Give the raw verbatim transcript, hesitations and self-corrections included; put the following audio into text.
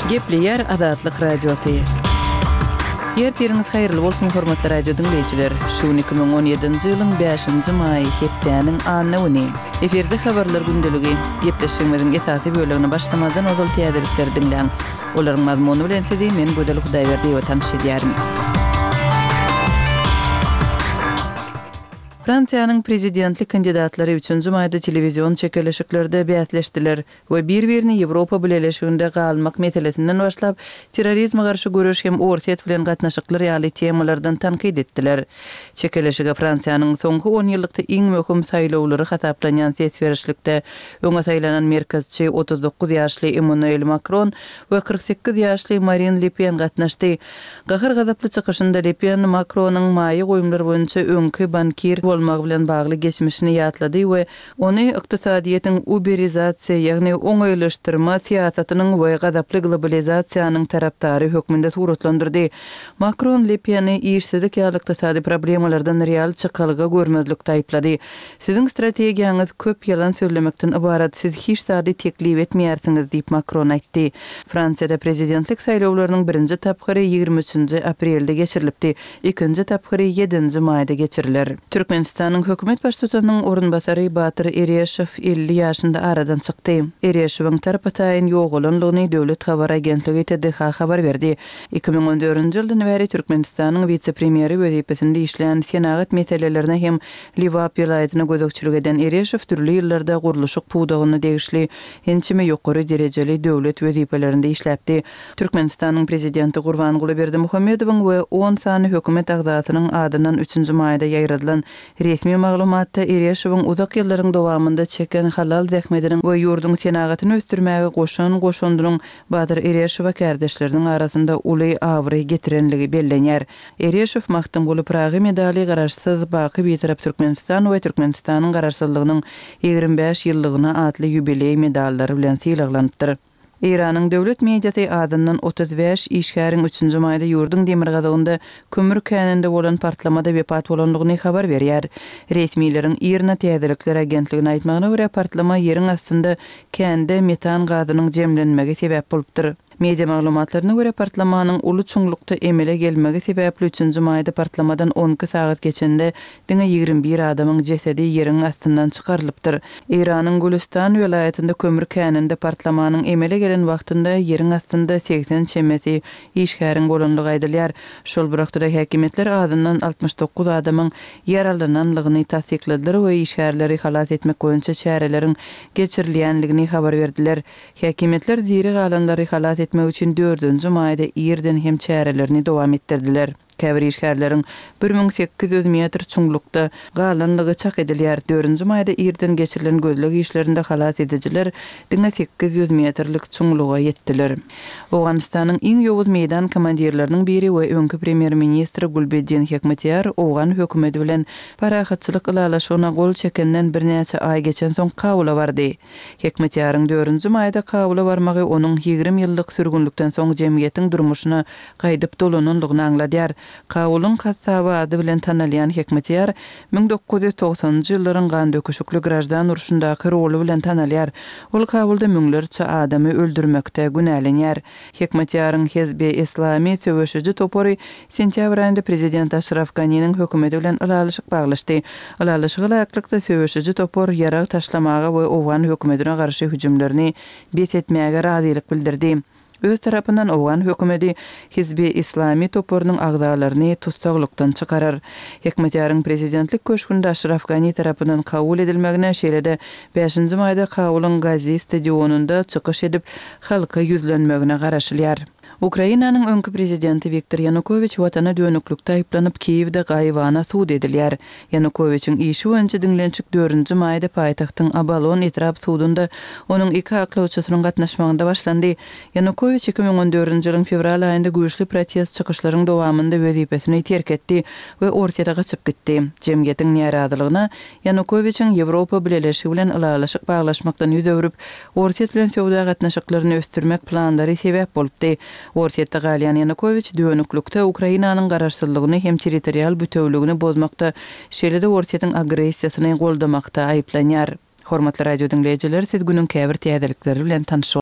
Gepleyer Adatlyk radiosu. Yer teriniz hayırlı bolsun hormatly radio dinleyijiler. Şu iki bin on ýedinji ýylyň beşinji maý hepdeniň anny uny. Eferde habarlar gündeligi. Gepleşmeden esasy bölümini başlamadan ozal täzelikleri dinleň. Olaryň mazmuny bilen sizi men Gödel Hudaýberdi we tanış edýärim. Fransiýanyň prezidentlik kandidatlary üçünji maýda telewizion çekilişiklerde bäsleşdiler we bir-birini Ýewropa bileşiginde galmak meselesinden başlap terrorizme garşy görüş hem orsiýet bilen gatnaşyklar ýaly temalardan tankyd etdiler. Çekilişige Fransiýanyň soňky on ýyllykda iň möhüm saýlawlary hataplanýan ses berişlikde öňe saýlanan merkezçi otuz dokuz ýaşly Emmanuel Macron we kırk sekiz ýaşly Marine Le Pen gatnaşdy. Gahyr gazaply çykyşynda Le Pen Macronyň maýy goýumlar boýunça öňkü bankir bolmak bilen bagly geçmişini ýatlady we ony ykdysadyýetin uberizasiýa ýagny oňaýlaşdyrma siýasatynyň we gazaply globalizasiýanyň tarapdary hökmünde suratlandyrdy. Macron Le Pen'i işsizlik ýaly ykdysady problemalardan real çykalyga görmezlikde aýplady. Siziň strategiýaňyz köp ýalan söylemekden ibarat, siz hiç sady teklip etmeýärsiňiz diýip Macron aýtdy. Fransiýada prezidentlik saýlawlarynyň birinji tapgyry ýygrimi üçünji aprelde geçirilipdi, ikinji tapgyry ýedinji maýda geçiriler. Türkmenistanyň hökümet başçysynyň orunbasary Batyr Ereşew elli ýaşynda aradan çykdy. Ereşewiň tarapataýyn ýogulanlygyny döwlet habar agentligi T D H habar berdi. iki bin on dördünji ýyldan beri Türkmenistanyň vice-premieri wezipesinde işleýän senagat meselelerine hem Liwap ýylaýatyna gözükçülük eden Ereşew türli ýyllarda guruluşyk puwdagyny degişli hençime ýokary derejeli döwlet wezipelerinde işläpdi. Türkmenistanyň prezidenti Gurbanguly Berdimuhammedowyň we on sany hökümet agzatynyň adynan üçünji maýda ýaýradylan resmi maglumatda Ereşewiň uzak ýyllaryň dowamında çeken halal zähmetiniň we ýurduň senagatyny östürmäge goşan goşandyryň Batyr Ereşew kardeşleriniň arasynda uly awry getirenligi bellenýär. Ereşew mahtum bolup Praga medali garaşsyz baky bitirip Türkmenistan we Türkmenistanyň garaşsyzlygynyň ýygrimi beş ýyllygyna atly ýubiley medallary bilen sylaglanypdyr. İranyň döwlet mediasy adından otuz beş işgäriň üçünji maýda ýurdun demir gazagynda kömür käninde bolan partlamada wepat bolanlygyny habar berýär. Resmiýetiň Irna täzelikler agentligine aýtmagyna görä partlama ýeriň astynda kände metan gazynyň jemlenmegi sebäp bolupdyr. Media maglumatlaryna görä partlamanyň uly çuňlukda emele gelmegi sebäpli üçünji maýda partlamadan on iki saat geçende diňe ýygrimi bir adamyň jesedi ýeriň astyndan çykarylypdyr. Iranyň Gülistan welaýatynda kömür käninde partlamanyň emele gelen wagtynda ýeriň astynda seksen çemesi işgäriň bolanlygy aýdylýar. Şol birakda häkimetler adından altmış dokuz adamyň ýaralananlygyny tasdikladiler we işgärleri halat etmek boýunça çäreleriň geçirilýänligini habar berdiler. Häkimetler ziri galanlary halat etmek üçin dördünji maýda ýerden hem çärelerini dowam etdirdiler. Käbir işgärleriň bir min sekiz ýüz metr çuňlukda galanlygy çak edilýär. dördünji maýda ýerden geçirilen gözleg işlerinde halat edijiler diňe sekiz ýüz metrlik çuňluga ýetdiler. Owganystanyň iň ýowuz meýdan komandirleriniň biri we öňkü premier ministri Gulbedin Hekmatyar Owgan hökümeti bilen parahatçylyk ilalaşygyna gol çekenden birnäçe aý geçen soň kabula bardy. Hekmatyaryň dördünji maýda kabula barmagy onuň ýygrimi ýyllyk sürgünlükden soň jemgyýetiň durmuşyna gaýdyp dolananlygyny angladýar. Kawulun kasaba ady bilen tanalýan Hekmatyar bin dokuz ýüz togsanjy ýyllaryň gan döküşükli grajdan uruşundaky rolu bilen tanalýar. Ol kawulda müňlerçe adamy öldürmekde günälenýär. Hekmatyaryň Hezbi Islami töweşiji topory sentýabr aýynda prezident Ashraf Ghani'niň hökümeti bilen alalyşyk baglaşdy. Alalyşyk laýaklykda töweşiji topor ýarag taşlamaga we Owgan hökümetine garşy hüjümlerini besetmäge razylyk bildirdi. Öz tarapyndan Owgan hökümeti Hizbi Islami toporunyň agdalaryny tutsaglykdan çykarar. Hekmatyaryň prezidentlik köşkünde Ashraf Ghani tarapyndan kabul edilmegine şeýlede beşinji maýda Kabulun Gazi stadionunda çykyş edip halka ýüzlenmegine garaşylýar. Ukrainanyň öňkü prezidenti Viktor Yanukovych watana dönüklükde aýplanyp Kiýewde gaýwana suud edilýär. Yanukovyçyň işi boýunça dinlençik dördünji maýda paýtagtyň Abalon etrap suudunda onuň iki aklawçysynyň gatnaşmagynda başlandy. Yanukovych iki bin on dördünji ýylyň fevral aýynda güýçli protest çykyşlarynyň dowamında wezipesini terk etdi we ortaýa gaçyp gitdi. Jemgyýetiň näradylygyna Yanukovyçyň Ýewropa bileşigi bilen alalyşyk baglaşmakdan ýüz öwrüp ortaýa bilen sowda gatnaşyklaryny östürmek planlary sebäp bolupdy. Ortaýatda galýan Yanukovych dönüklükde Ukrainanyň garaşsyzlygyny hem territorial bütewligini bozmakda, şeýle-de ortaýatyň agressiýasyny goldamakda aýplanýar. Hormatly radio dinleýijiler, siz günüň käbir täzelikleri bilen tanışy